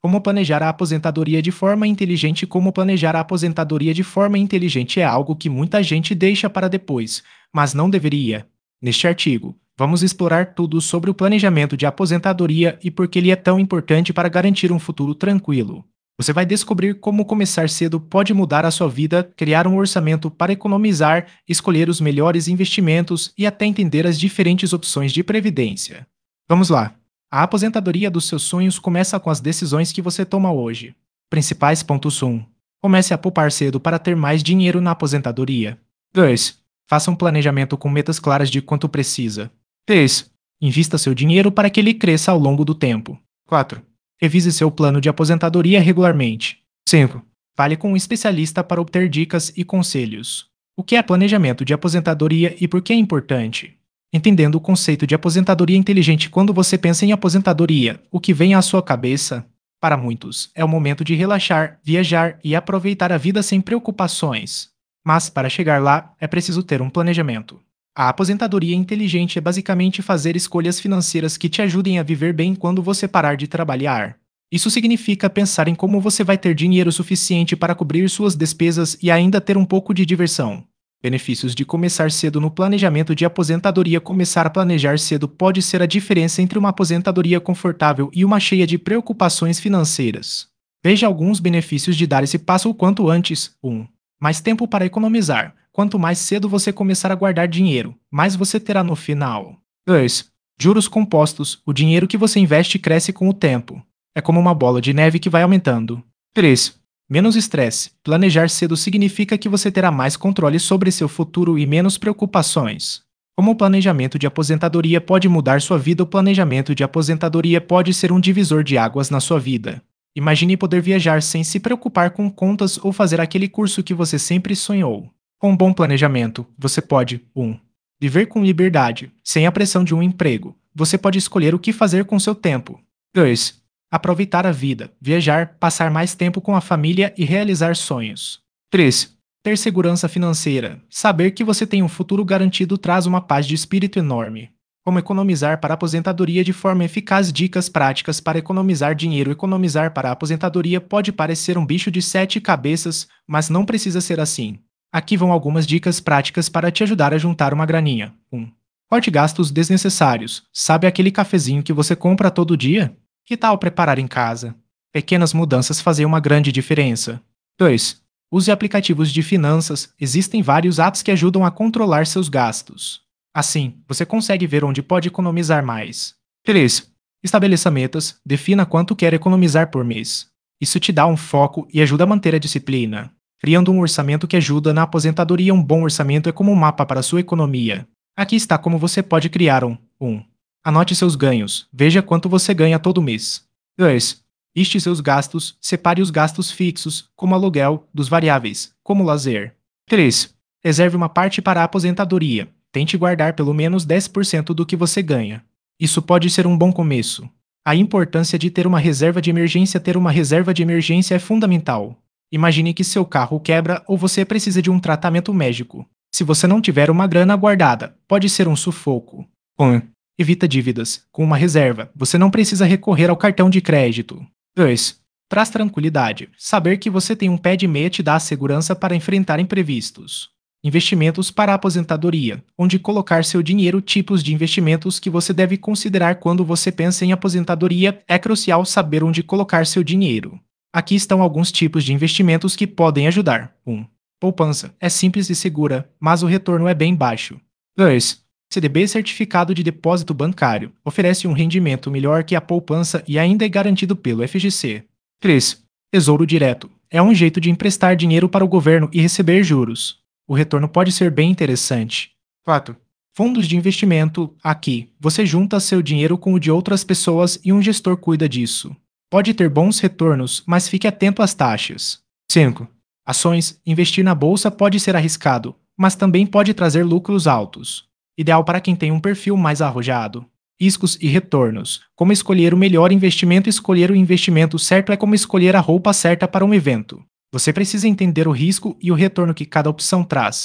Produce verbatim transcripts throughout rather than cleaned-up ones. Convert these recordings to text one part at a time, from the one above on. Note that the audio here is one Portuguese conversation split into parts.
Como planejar a aposentadoria de forma inteligente? Como planejar a aposentadoria de forma inteligente é algo que muita gente deixa para depois, mas não deveria. Neste artigo, vamos explorar tudo sobre o planejamento de aposentadoria e por que ele é tão importante para garantir um futuro tranquilo. Você vai descobrir como começar cedo pode mudar a sua vida, criar um orçamento para economizar, escolher os melhores investimentos e até entender as diferentes opções de previdência. Vamos lá! A aposentadoria dos seus sonhos começa com as decisões que você toma hoje. Principais pontos: um. Comece a poupar cedo para ter mais dinheiro na aposentadoria. dois. Faça um planejamento com metas claras de quanto precisa. três. Invista seu dinheiro para que ele cresça ao longo do tempo. quatro. Revise seu plano de aposentadoria regularmente. cinco. Fale com um especialista para obter dicas e conselhos. O que é planejamento de aposentadoria e por que é importante? Entendendo o conceito de aposentadoria inteligente. Quando você pensa em aposentadoria, o que vem à sua cabeça? Para muitos, é o momento de relaxar, viajar e aproveitar a vida sem preocupações. Mas, para chegar lá, é preciso ter um planejamento. A aposentadoria inteligente é basicamente fazer escolhas financeiras que te ajudem a viver bem quando você parar de trabalhar. Isso significa pensar em como você vai ter dinheiro suficiente para cobrir suas despesas e ainda ter um pouco de diversão. Benefícios de começar cedo no planejamento de aposentadoria. Começar a planejar cedo pode ser a diferença entre uma aposentadoria confortável e uma cheia de preocupações financeiras. Veja alguns benefícios de dar esse passo o quanto antes. um. Mais tempo para economizar. Quanto mais cedo você começar a guardar dinheiro, mais você terá no final. dois. Juros compostos. O dinheiro que você investe cresce com o tempo. É como uma bola de neve que vai aumentando. três. Menos estresse. Planejar cedo significa que você terá mais controle sobre seu futuro e menos preocupações. Como o planejamento de aposentadoria pode mudar sua vida? O planejamento de aposentadoria pode ser um divisor de águas na sua vida. Imagine poder viajar sem se preocupar com contas ou fazer aquele curso que você sempre sonhou. Com um bom planejamento, você pode: um. Viver com liberdade, sem a pressão de um emprego. Você pode escolher o que fazer com seu tempo. dois. Aproveitar a vida, viajar, passar mais tempo com a família e realizar sonhos. três. Ter segurança financeira. Saber que você tem um futuro garantido traz uma paz de espírito enorme. Como economizar para a aposentadoria de forma eficaz. Dicas práticas para economizar dinheiro. Economizar para a aposentadoria pode parecer um bicho de sete cabeças, mas não precisa ser assim. Aqui vão algumas dicas práticas para te ajudar a juntar uma graninha. um. Corte gastos desnecessários. Sabe aquele cafezinho que você compra todo dia? Que tal preparar em casa? Pequenas mudanças fazem uma grande diferença. dois. Use aplicativos de finanças. Existem vários apps que ajudam a controlar seus gastos. Assim, você consegue ver onde pode economizar mais. três. Estabeleça metas. Defina quanto quer economizar por mês. Isso te dá um foco e ajuda a manter a disciplina. Criando um orçamento que ajuda na aposentadoria. Um bom orçamento é como um mapa para a sua economia. Aqui está como você pode criar um. um. Anote seus ganhos. Veja quanto você ganha todo mês. dois. Liste seus gastos. Separe os gastos fixos, como aluguel, dos variáveis, como lazer. três. Reserve uma parte para a aposentadoria. Tente guardar pelo menos dez por cento do que você ganha. Isso pode ser um bom começo. A importância de ter uma reserva de emergência. Ter uma reserva de emergência é fundamental. Imagine que seu carro quebra ou você precisa de um tratamento médico. Se você não tiver uma grana guardada, pode ser um sufoco. um. Evita dívidas. Com uma reserva, você não precisa recorrer ao cartão de crédito. dois. Traz tranquilidade. Saber que você tem um pé de meia te dá a segurança para enfrentar imprevistos. Investimentos para a aposentadoria. Onde colocar seu dinheiro. Tipos de investimentos que você deve considerar quando você pensa em aposentadoria. É crucial saber onde colocar seu dinheiro. Aqui estão alguns tipos de investimentos que podem ajudar. um. Poupança. É simples e segura, mas o retorno é bem baixo. dois. C D B, certificado de depósito bancário, oferece um rendimento melhor que a poupança e ainda é garantido pelo F G C. três. Tesouro direto. É um jeito de emprestar dinheiro para o governo e receber juros. O retorno pode ser bem interessante. quatro. Fundos de investimento. Aqui, você junta seu dinheiro com o de outras pessoas e um gestor cuida disso. Pode ter bons retornos, mas fique atento às taxas. cinco. Ações. Investir na bolsa pode ser arriscado, mas também pode trazer lucros altos. Ideal para quem tem um perfil mais arrojado. Riscos e retornos. Como escolher o melhor investimento? Escolher o investimento certo é como escolher a roupa certa para um evento. Você precisa entender o risco e o retorno que cada opção traz.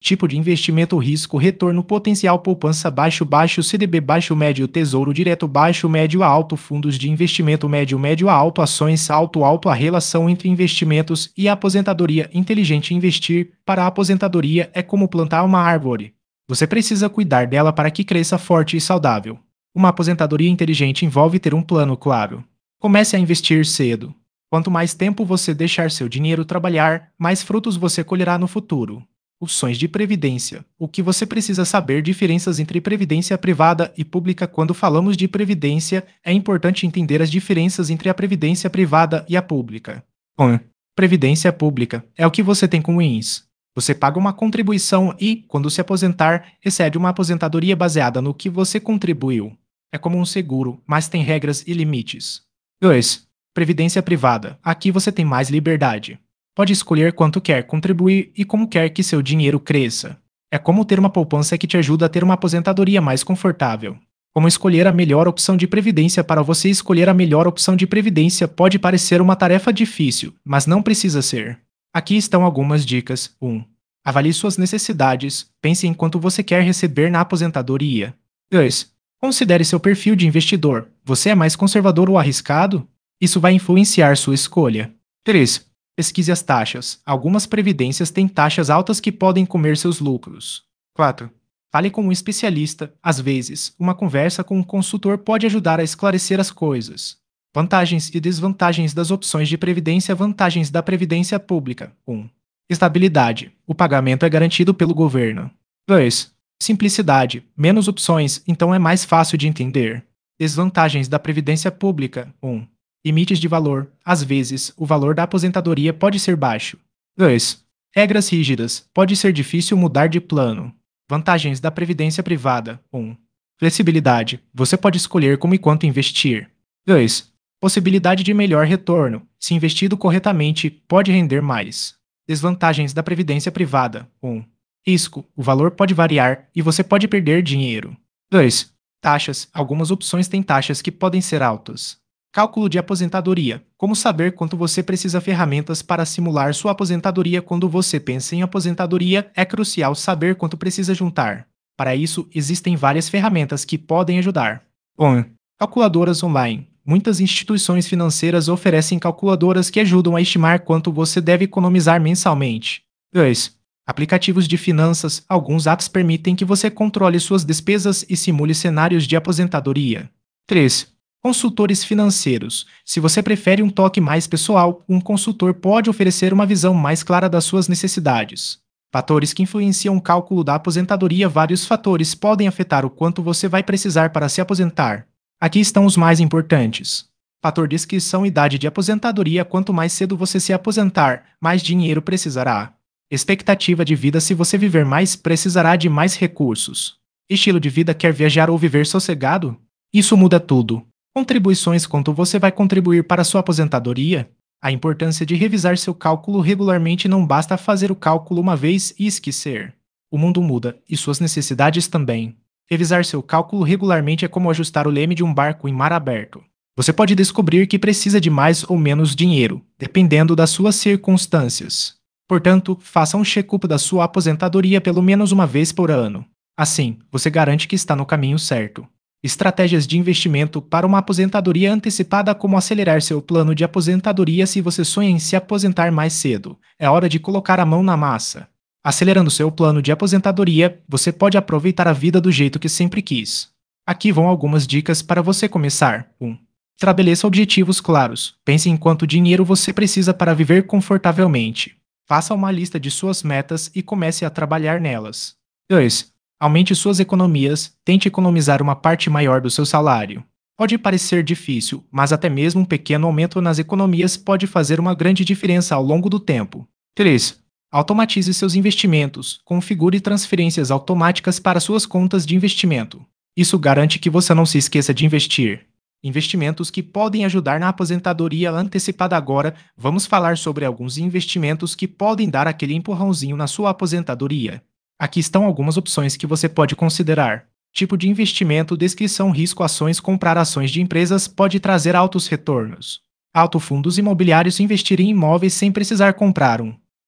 Tipo de investimento: risco, retorno, potencial, poupança baixo, baixo, C D B baixo, médio, tesouro direto baixo, médio a alto, fundos de investimento médio, médio a alto, ações alto, alto. A relação entre investimentos e aposentadoria inteligente. Investir para a aposentadoria é como plantar uma árvore. Você precisa cuidar dela para que cresça forte e saudável. Uma aposentadoria inteligente envolve ter um plano claro. Comece a investir cedo. Quanto mais tempo você deixar seu dinheiro trabalhar, mais frutos você colherá no futuro. Opções de previdência. O que você precisa saber: diferenças entre previdência privada e pública. Quando falamos de previdência, é importante entender as diferenças entre a previdência privada e a pública. um. Previdência pública é o que você tem com o I N S. Você paga uma contribuição e, quando se aposentar, recebe uma aposentadoria baseada no que você contribuiu. É como um seguro, mas tem regras e limites. dois. Previdência privada. Aqui você tem mais liberdade. Pode escolher quanto quer contribuir e como quer que seu dinheiro cresça. É como ter uma poupança que te ajuda a ter uma aposentadoria mais confortável. Como escolher a melhor opção de previdência? Para você escolher a melhor opção de previdência pode parecer uma tarefa difícil, mas não precisa ser. Aqui estão algumas dicas. um. Avalie suas necessidades. Pense em quanto você quer receber na aposentadoria. dois. Considere seu perfil de investidor. Você é mais conservador ou arriscado? Isso vai influenciar sua escolha. três. Pesquise as taxas. Algumas previdências têm taxas altas que podem comer seus lucros. quatro. Fale com um especialista. Às vezes, uma conversa com um consultor pode ajudar a esclarecer as coisas. Vantagens e desvantagens das opções de previdência. Vantagens da previdência pública. um. Estabilidade. O pagamento é garantido pelo governo. dois. Simplicidade. Menos opções, então é mais fácil de entender. Desvantagens da previdência pública. um. Limites de valor. Às vezes, o valor da aposentadoria pode ser baixo. dois. Regras rígidas. Pode ser difícil mudar de plano. Vantagens da previdência privada. um. Flexibilidade. Você pode escolher como e quanto investir. dois. Possibilidade de melhor retorno. Se investido corretamente, pode render mais. Desvantagens da previdência privada. um. Risco. O valor pode variar e você pode perder dinheiro. dois. Taxas. Algumas opções têm taxas que podem ser altas. Cálculo de aposentadoria. Como saber quanto você precisa? Ferramentas para simular sua aposentadoria. Quando você pensa em aposentadoria, é crucial saber quanto precisa juntar. Para isso, existem várias ferramentas que podem ajudar. um. Calculadoras online. Muitas instituições financeiras oferecem calculadoras que ajudam a estimar quanto você deve economizar mensalmente. dois. Aplicativos de finanças. Alguns apps permitem que você controle suas despesas e simule cenários de aposentadoria. três. Consultores financeiros. Se você prefere um toque mais pessoal, um consultor pode oferecer uma visão mais clara das suas necessidades. Fatores que influenciam o cálculo da aposentadoria. Vários fatores podem afetar o quanto você vai precisar para se aposentar. Aqui estão os mais importantes. Fator de inscrição: idade de aposentadoria. Quanto mais cedo você se aposentar, mais dinheiro precisará. Expectativa de vida: se você viver mais, precisará de mais recursos. Estilo de vida: quer viajar ou viver sossegado? Isso muda tudo. Contribuições: quanto você vai contribuir para sua aposentadoria? A importância de revisar seu cálculo regularmente. Não basta fazer o cálculo uma vez e esquecer. O mundo muda, e suas necessidades também. Revisar seu cálculo regularmente é como ajustar o leme de um barco em mar aberto. Você pode descobrir que precisa de mais ou menos dinheiro, dependendo das suas circunstâncias. Portanto, faça um check-up da sua aposentadoria pelo menos uma vez por ano. Assim, você garante que está no caminho certo. Estratégias de investimento para uma aposentadoria antecipada: como acelerar seu plano de aposentadoria. Se você sonha em se aposentar mais cedo, é hora de colocar a mão na massa. Acelerando seu plano de aposentadoria, você pode aproveitar a vida do jeito que sempre quis. Aqui vão algumas dicas para você começar. um. Estabeleça objetivos claros. Pense em quanto dinheiro você precisa para viver confortavelmente. Faça uma lista de suas metas e comece a trabalhar nelas. dois. Aumente suas economias. Tente economizar uma parte maior do seu salário. Pode parecer difícil, mas até mesmo um pequeno aumento nas economias pode fazer uma grande diferença ao longo do tempo. três. Automatize seus investimentos. Configure transferências automáticas para suas contas de investimento. Isso garante que você não se esqueça de investir. Investimentos que podem ajudar na aposentadoria antecipada. Agora, vamos falar sobre alguns investimentos que podem dar aquele empurrãozinho na sua aposentadoria. Aqui estão algumas opções que você pode considerar. Tipo de investimento: descrição, risco, ações. Comprar ações de empresas pode trazer altos retornos. Alto: fundos imobiliários. Investir em imóveis sem precisar comprar um.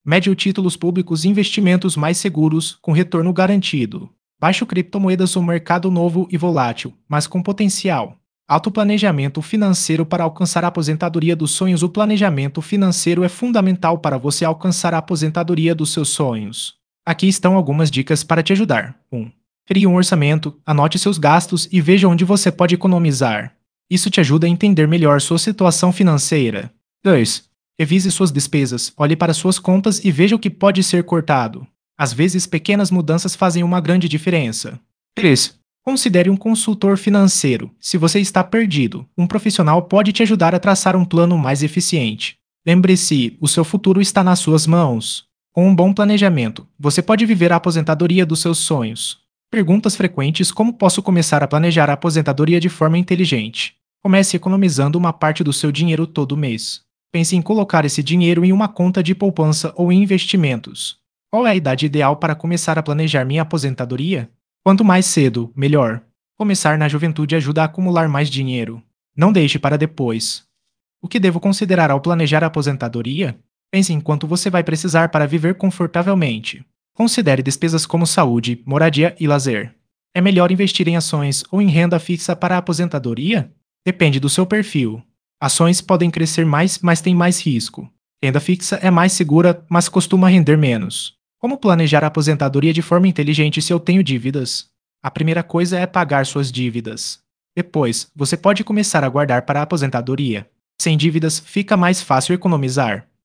Médio títulos públicos e investimentos mais seguros, com retorno garantido. Baixo criptomoedas ou mercado novo e volátil, mas com potencial. Alto planejamento financeiro para alcançar a aposentadoria dos sonhos. O planejamento financeiro é fundamental para você alcançar a aposentadoria dos seus sonhos. Aqui estão algumas dicas para te ajudar. um. Crie um orçamento, anote seus gastos e veja onde você pode economizar. Isso te ajuda a entender melhor sua situação financeira. dois. Revise suas despesas, olhe para suas contas e veja o que pode ser cortado. Às vezes, pequenas mudanças fazem uma grande diferença. três. Considere um consultor financeiro. Se você está perdido, um profissional pode te ajudar a traçar um plano mais eficiente. Lembre-se, o seu futuro está nas suas mãos. Com um bom planejamento, você pode viver a aposentadoria dos seus sonhos. Perguntas frequentes: como posso começar a planejar a aposentadoria de forma inteligente? Comece economizando uma parte do seu dinheiro todo mês. Pense em colocar esse dinheiro em uma conta de poupança ou em investimentos. Qual é a idade ideal para começar a planejar minha aposentadoria? Quanto mais cedo, melhor. Começar na juventude ajuda a acumular mais dinheiro. Não deixe para depois. O que devo considerar ao planejar a aposentadoria? Pense em quanto você vai precisar para viver confortavelmente. Considere despesas como saúde, moradia e lazer. É melhor investir em ações ou em renda fixa para a aposentadoria? Depende do seu perfil. Ações podem crescer mais, mas têm mais risco. Renda fixa é mais segura, mas costuma render menos. Como planejar a aposentadoria de forma inteligente se eu tenho dívidas? A primeira coisa é pagar suas dívidas. Depois, você pode começar a guardar para a aposentadoria. Sem dívidas, fica mais fácil economizar.